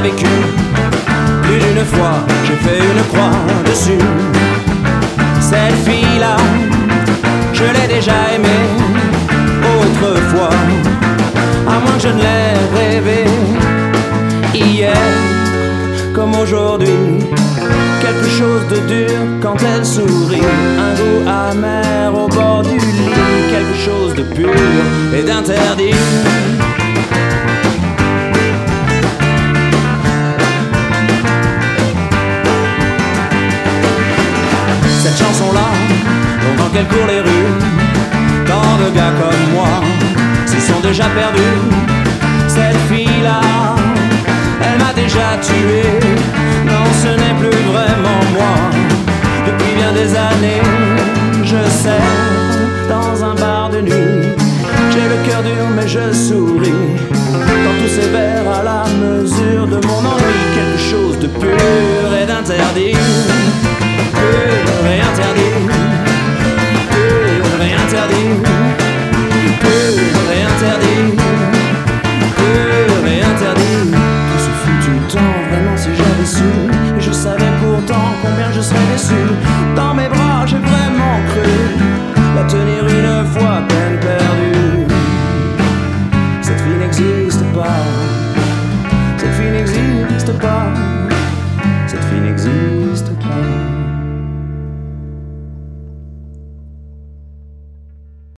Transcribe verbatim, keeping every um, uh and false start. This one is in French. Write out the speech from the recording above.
vécu. Plus d'une fois, j'ai fait une croix dessus. Cette fille-là, je l'ai déjà aimée autrefois, à moins que je ne l'ai rêvé hier comme aujourd'hui. Quelque chose de dur quand elle sourit, un goût amer au bord du lit, quelque chose de pur et d'interdit. Cette chanson-là, longtemps qu'elle court les rues, tant de gars comme moi s'y sont déjà perdus. Cette fille-là, elle m'a déjà tué. Non, ce n'est plus vraiment moi. Depuis bien des années, je sers dans un bar de nuit. J'ai le cœur dur mais je souris dans tous ces vers à la mesure de mon ennui. Quelque chose de pur et d'interdit. Pur et interdit. Pur et interdit. Pur et interdit. Pur et interdit. Tout ce foutu temps, vraiment si j'avais su. Et je savais pourtant combien je serais déçu. Dans mes bras j'ai vraiment cru la tenir une fois peine perdue. Cette fille n'existe pas. Cette fille n'existe pas. Cette fille n'existe pas.